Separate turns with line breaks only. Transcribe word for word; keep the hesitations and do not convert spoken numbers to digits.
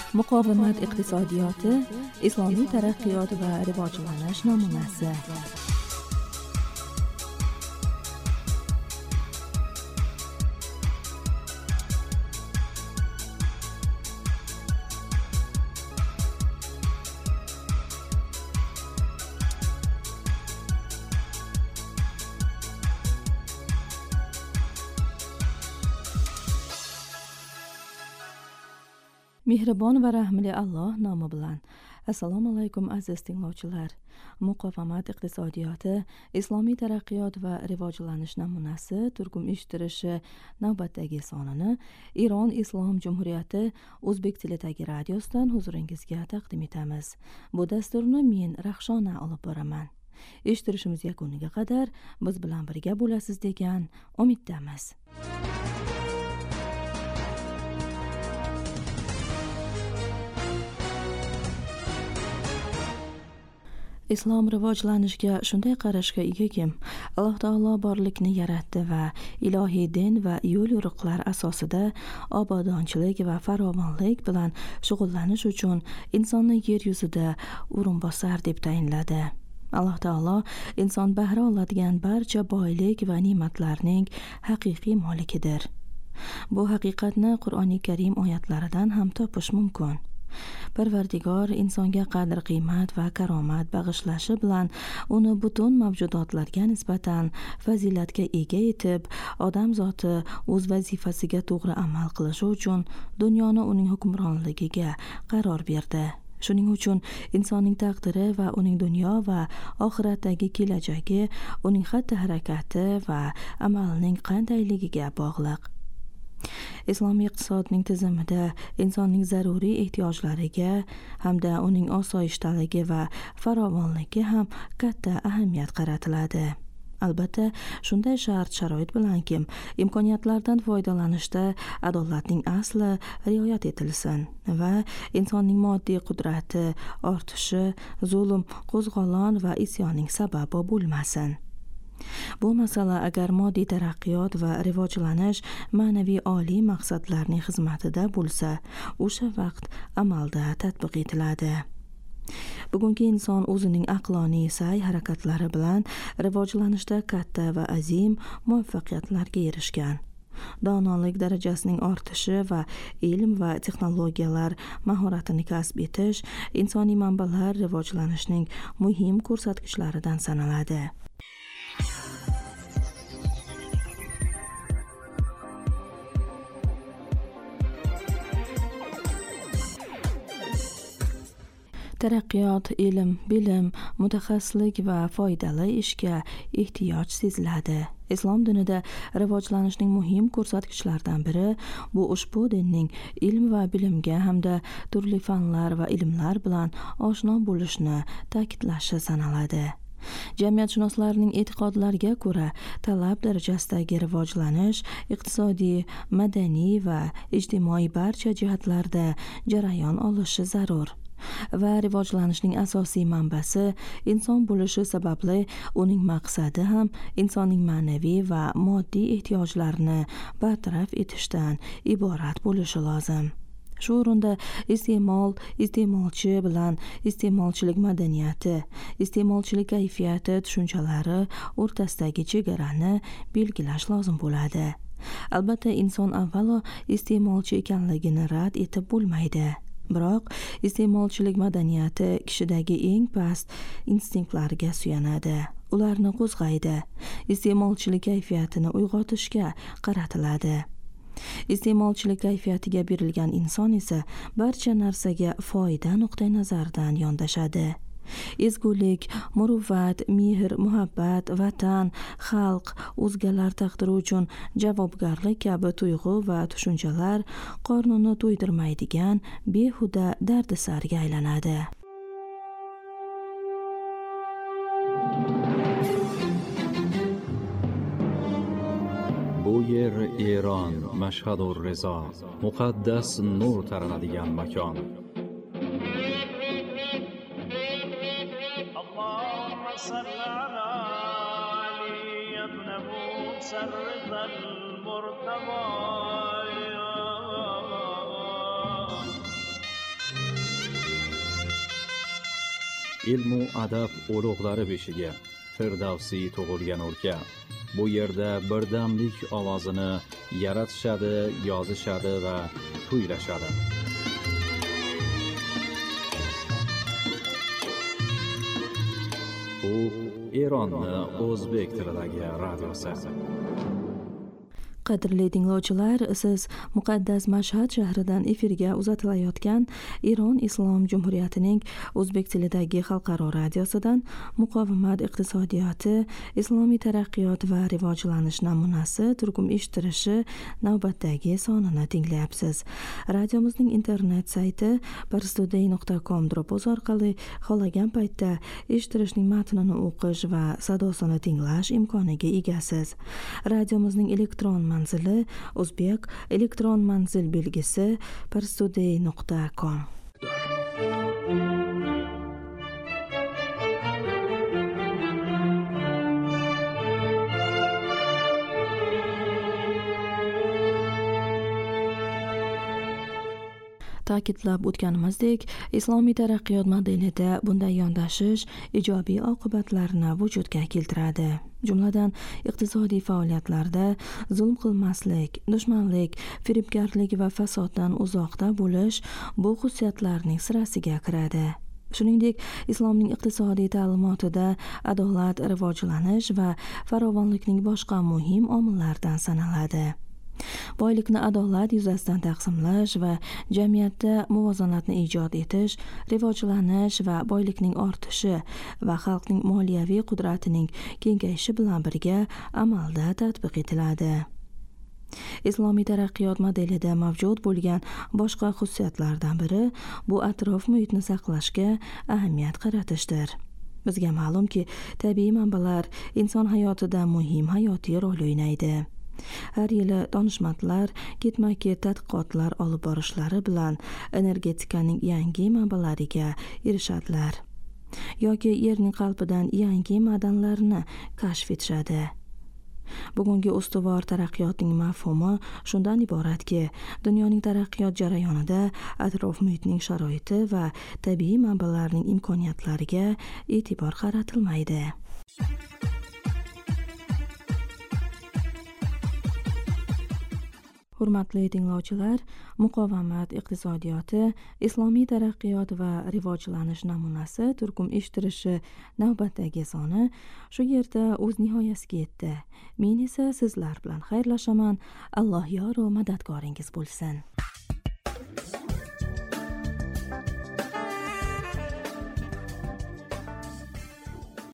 muqovamat iqtisodiyoti, islomiy taraqqiyot va rivojlanish namunasi. Mehribon va rahmli Alloh nomi bilan. Assalomu alaykum aziz tinglovchilar. Muqovamat iqtisodiyoti, islomiy taraqqiyot va rivojlanish namunasi turkum eshittirishi navbatdagi sonini Iron Islom Jumhuriyati O'zbek tilidagi radiosidan huzuringizga taqdim etamiz. Bu dasturni men Rahshona olib boraman. Eshittirishimiz yakuniga qadar biz bilan birga bo'lasiz degan umiddamiz. Islom rivojlanishga shunday qarashga egaki, Alloh taolo borlikni yaratdi va ilohiy din va yo'l yo'riqlar asosida obodonchilik va farovonlik bilan shug'ullanish uchun insonni yer yuzida o'rinbosar deb tayinladi. Alloh taolo inson bahra oladigan barcha boylik va ne'matlarning haqiqiy molikidir. Bu haqiqatni Qur'oni Karim oyatlaridan ham topish mumkin. Parvardigor insonga qadr-qiymat va karomat bag'ishlashi bilan uni butun mavjudotlarga nisbatan fazilatga ega etib, odam zoti o'z vazifasiga to'g'ri amal qilishi uchun dunyoni uning hukmronligiga qaror berdi. Shuning uchun insonning taqdiri va uning dunyo va oxiratdagi kelajagi uning xatti-harakati va amalining qandayligiga bog'liq. Islomiy iqtisodning tizimida insonning zaruriy ehtiyojlariga hamda uning osoyishtaligi va farovonligiga ham katta ahamiyat qaratiladi. Albatta, shunday shart-sharoit bilanki, imkoniyatlardan foydalanishda adolatning asli rioyat etilsin va insonning moddiy qudrati ortishi zulm, qo'zg'olon va isyonning sababi bo'lmasin. Bu masala agar moddiy taraqqiyot va rivojlanish ma'naviy oliy maqsadlarning xizmatida bo'lsa, o'sha vaqt amalda tatbiq etiladi. Bugungi inson o'zining aqloniy sa'y-harakatlari bilan rivojlanishda katta va azim muvaffaqiyatlarga erishgan. Donolik darajasining ortishi va ilm va texnologiyalar mahoratini kasb etish insoniy manbalar rivojlanishining muhim ko'rsatkichlaridan sanaladi. Taraqqiyot, ilm, bilim, mutaxassislik va foydali ishga ehtiyoj seziladi. Islom dinida rivojlanishning muhim ko'rsatkichlaridan biri bu ushbu dinning ilm va bilimga hamda turli fanlar va ilmlar bilan oshno bo'lishni ta'kidlashi sanaladi. Jamiyatshunoslarning e'tiqodlariga ko'ra, talab darajasidagi rivojlanish iqtisodiy, madaniy va ijtimoiy barcha jihatlarda jarayon olishi zarur. Va rivojlanishning asosiy manbasi inson bo'lishi sababli uning maqsadi ham insonning ma'naviy va moddiy ehtiyojlarini bartaraf etishdan iborat bo'lishi lozim. Shu o'rinda iste'mol, iste'molchi bilan iste'molchilik madaniyati, iste'molchilik kayfiyati tushunchalari o'rtasidagi chegarani belgilash lozim bo'ladi. Albatta, inson avvalo iste'molchi ekanligini rad etib bo'lmaydi. Biroq iste'molchilik madaniyati kishidagi eng past instinktlarga suyanadi. Ularni qo'zg'aydi. Iste'molchilik kayfiyatini uyg'otishga qaratiladi. Iste'molchilik kayfiyatiga berilgan inson esa barcha narsaga foyda nuqtai nazaridan yondashadi. Ezgulik, muruvvat, mehr, muhabbat, vatan, xalq, o'zgalar taqdiri uchun javobgarlik kabi tuyg'u va tushunchalar qornini to'ydirmaydigan behuda dardisarga aylanadi.
Bu yer Eron, Mashhad ur Rizo, muqaddas nur taranadigan makon. ilm u adab ulug'lari beshiga Firdavsiy tug'ilgan o'lka. Bu yerda birdamlik ovozini yaratishadi, yozishadi va kuylashadi. Bu Eronning o'zbek tilidagi radiosi.
Qadrli tinglovchilar, siz muqaddas Mashhad shahridan efirga uzatilayotgan Eron Islom Jumhuriyatining o'zbek tilidagi xalqaro radiosidan muqovamat iqtisodiyoti, islomiy taraqqiyot va rivojlanish namunasi turkum eshittirishi navbatdagi sonini tinglayapsiz. Radiomizning internet sayti parstoday nuqta com dropboz orqali xohlagan paytda eshittirishning matnini o'qish va sadosini tinglash imkoniga egasiz. Radiomizning elektron manzili o'zbek elektron manzil belgisi parstoday nuqta com. Ta'kidlab o'tganimizdek, islomiy taraqqiyot modelida bunday yondashish ijobiy oqibatlarni vujudga keltiradi. Jumladan, iqtisodiy faoliyatlarda zulm qilmaslik, dushmanlik, firibgarlik va fasoddan uzoqda bo'lish bu xususiyatlarning sirasiga kiradi. Shuningdek, islomning iqtisodiy ta'limotida adolat, rivojlanish va farovonlikning boshqa muhim omillardan sanaladi. Boylikni adolat yuzasidan taqsimlash va jamiyatda muvozanatni ijod etish, rivojlanish va boylikning ortishi va xalqning moliyaviy qudratining kengayishi bilan birga amalda tatbiq etiladi. Islomiy taraqqiyot modelida mavjud bo'lgan boshqa xususiyatlardan biri bu atrof muhitni saqlashga ahamiyat qaratishdir. Bizga ma'lumki, tabiiy manbalar inson hayotida muhim hayotiy rol o'ynaydi. Har yili donishmandlar ketma-ket tadqiqotlar olib borishlari bilan energetikaning yangi manbalariga erishadilar yoki yerning qalbidan yangi ma'danlarni kashf etishadi. Bugungi ustuvor taraqqiyotning mafhumi shundan iboratki, dunyoning taraqqiyot jarayonida atrof muhitning sharoiti va tabiiy manbalarning imkoniyatlariga e'tibor qaratilmaydi. Hurmatli tinglovchilar, muqovamat iqtisodiyoti, islomiy taraqqiyot va rivojlanish namunasi turkum eshittirishi navbatdagi soni shu yerda o'z nihoyasiga yetdi. Men esa sizlar bilan xayrlashaman. Alloh yor va madadkoringiz bo'lsin.